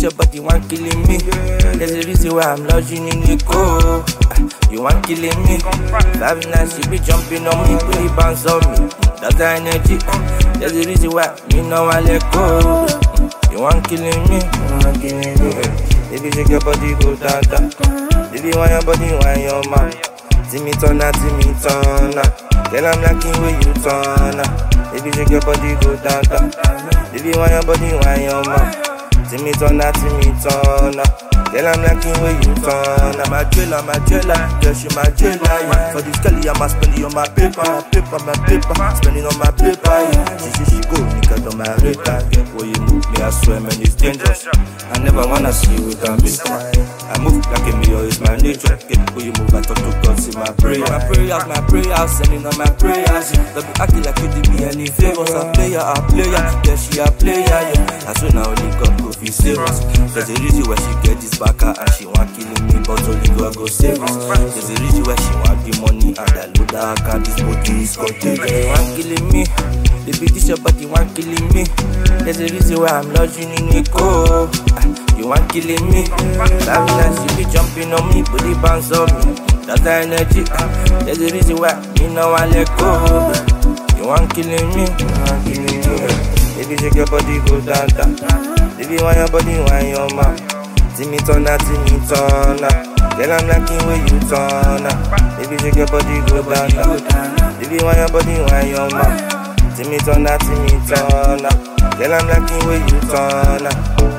this your body want killing me. There's a reason why I'm lodging in the cold. You want killing me. 5 nights she be jumping on me, put it bounce on me. That's the energy. There's a reason why me know I let go. You want killing me, you want killing me. Baby shake your body go down down. Baby want your body want your man. See me turn up, see me turn up. Girl I'm liking where you turn up. Baby shake your body go down down. Baby want your body want your man. See me turn up, see me turn up. Girl, I'm liking where you turn. I'm a jailer, girl, she my jailer, yeah. For this girl, I'm spending on my paper, spending on my paper, yeah. She go, nigga, on my radar. Where you move me, I swear, man, it's dangerous. I never wanna see you with a bitch. I move like a mirror, it's my nature. Where you move, I talk to God, see my prayer. My prayers, sending on my prayers, yeah. Don't be acting like you did me any favors. A player, yeah, she a player, yeah. I swear now only God go feel serious. There's a reason why she get this back and she want killing me, but only God go save us. There's a reason why she want the money and I load her account. This body is contagious. You want killing me, baby, this your body want killing me. There's a reason why I'm lodging in the cold. You want killing me. That night she be jumping on me, body bounce on me. That's the energy. There's a reason why me know I let go. You want killing me, you want killing me. Baby shake your body go down down. Baby want your body want your man. See me turn up, see me turn up. Girl I'm liking where you turn up. Baby shake your body go down down. Baby want your body want your man. See me turn up, see me turn up. Girl I'm liking where you turn up.